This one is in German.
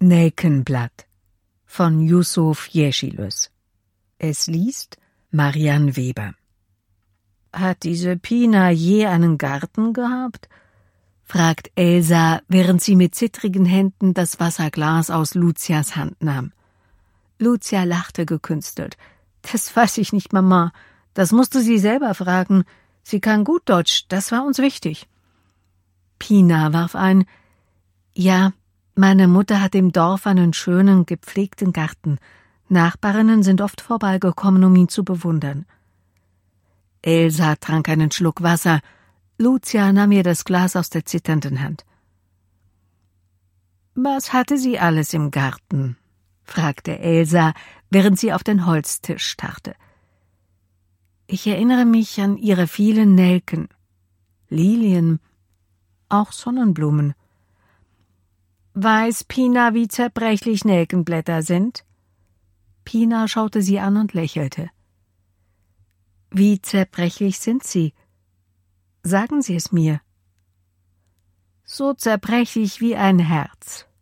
Nelkenblatt von Yusuf Yeşilöz. Es liest Marianne Weber. »Hat diese Pina je einen Garten gehabt?« fragt Elsa, während sie mit zittrigen Händen das Wasserglas aus Lucias Hand nahm. Lucia lachte gekünstelt. »Das weiß ich nicht, Mama. Das musst du sie selber fragen. Sie kann gut Deutsch, das war uns wichtig.« Pina warf ein: »Ja, meine Mutter hat im Dorf einen schönen, gepflegten Garten. Nachbarinnen sind oft vorbeigekommen, um ihn zu bewundern.« Elsa trank einen Schluck Wasser. Lucia nahm ihr das Glas aus der zitternden Hand. »Was hatte sie alles im Garten?« fragte Elsa, während sie auf den Holztisch starrte. »Ich erinnere mich an ihre vielen Nelken, Lilien, auch Sonnenblumen.« »Weiß Pina, wie zerbrechlich Nelkenblätter sind?« Pina schaute sie an und lächelte. »Wie zerbrechlich sind sie? Sagen Sie es mir.« »So zerbrechlich wie ein Herz«,